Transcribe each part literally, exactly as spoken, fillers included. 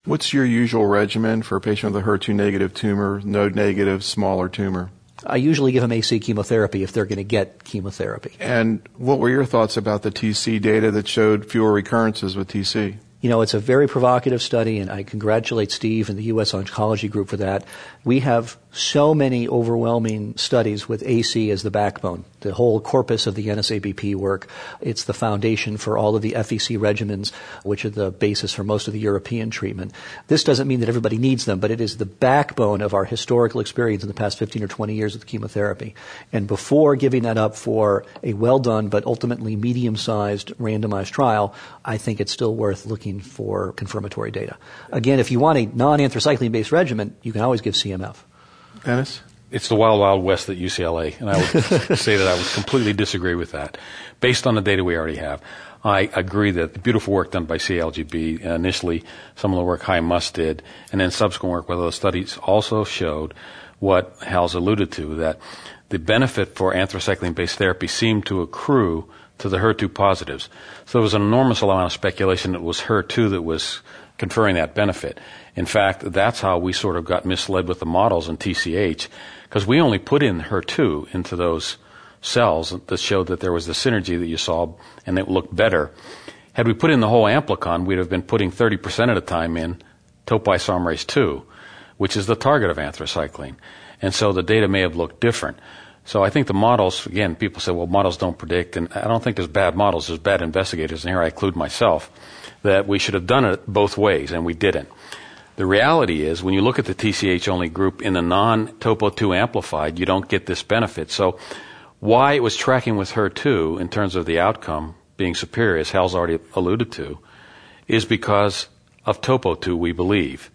What's your usual regimen for a patient with a H E R two negative tumor, node negative, smaller tumor? I usually give them A C chemotherapy if they're going to get chemotherapy. And what were your thoughts about the T C data that showed fewer recurrences with T C? You know, it's a very provocative study, and I congratulate Steve and the U S Oncology Group for that. We have so many overwhelming studies with A C as the backbone, the whole corpus of the N S A B P work. It's the foundation for all of the F E C regimens, which are the basis for most of the European treatment. This doesn't mean that everybody needs them, but it is the backbone of our historical experience in the past fifteen or twenty years with chemotherapy. And before giving that up for a well-done but ultimately medium-sized randomized trial, I think it's still worth looking for confirmatory data. Again, if you want a non-anthracycline-based regimen, you can always give C M F. Dennis? It's the wild, wild west at U C L A, and I would say that I would completely disagree with that. Based on the data we already have, I agree that the beautiful work done by C L G B, initially some of the work Hy Mus did, and then subsequent work with those studies also showed what Hal's alluded to, that the benefit for anthracycline-based therapy seemed to accrue to the H E R two positives. So there was an enormous amount of speculation that it was H E R two that was conferring that benefit. In fact, that's how we sort of got misled with the models in T C H, because we only put in H E R two into those cells that showed that there was the synergy that you saw and it looked better. Had we put in the whole amplicon, we'd have been putting thirty percent of the time in topoisomerase two, which is the target of anthracycline. And so the data may have looked different. So I think the models, again, people say, well, models don't predict, and I don't think there's bad models, there's bad investigators, and here I include myself, that we should have done it both ways, and we didn't. The reality is, when you look at the T C H-only group in the non-topo two amplified, you don't get this benefit. So why it was tracking with H E R two in terms of the outcome being superior, as Hal's already alluded to, is because of topo two, we believe,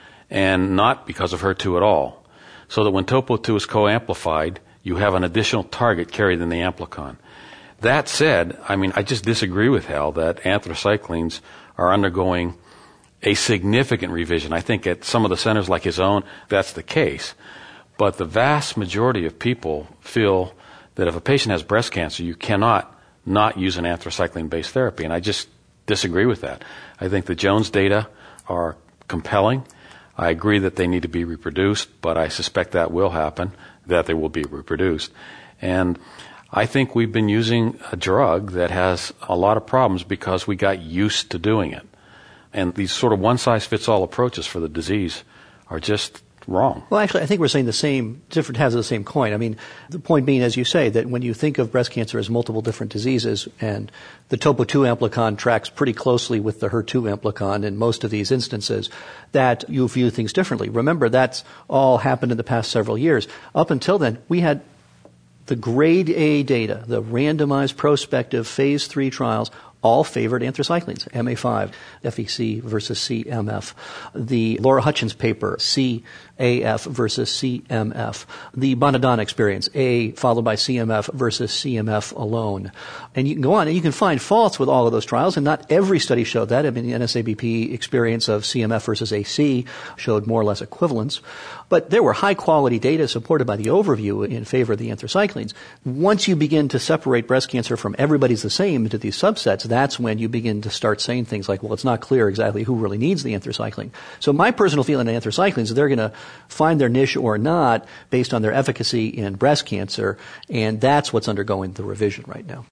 and not because of H E R two at all. So that when topo two is co-amplified, you have an additional target carried in the amplicon. That said, I mean, I just disagree with Hal that anthracyclines are undergoing a significant revision. I think at some of the centers like his own, that's the case. But the vast majority of people feel that if a patient has breast cancer, you cannot not use an anthracycline-based therapy. And I just disagree with that. I think the Jones data are compelling. I agree that they need to be reproduced, but I suspect that will happen, that they will be reproduced. And I think we've been using a drug that has a lot of problems because we got used to doing it. And these sort of one-size-fits-all approaches for the disease are just wrong. Well, actually, I think we're saying the same, different halves of the same coin. I mean, the point being, as you say, that when you think of breast cancer as multiple different diseases, and the topo two amplicon tracks pretty closely with the H E R two amplicon in most of these instances, that you view things differently. Remember, that's all happened in the past several years. Up until then, we had the grade A data, the randomized prospective phase three trials, all favored anthracyclines, M A five, F E C versus C M F. The Laura Hutchins paper, C A F versus C M F. The Bonadonna experience, A followed by C M F versus C M F alone. And you can go on, and you can find faults with all of those trials, and not every study showed that. I mean, the N S A B P experience of C M F versus A C showed more or less equivalence. But there were high-quality data supported by the overview in favor of the anthracyclines. Once you begin to separate breast cancer from everybody's the same into these subsets, that's when you begin to start saying things like, well, it's not clear exactly who really needs the anthracycline. So my personal feeling on anthracyclines is they're going to find their niche or not based on their efficacy in breast cancer, and that's what's undergoing the revision right now.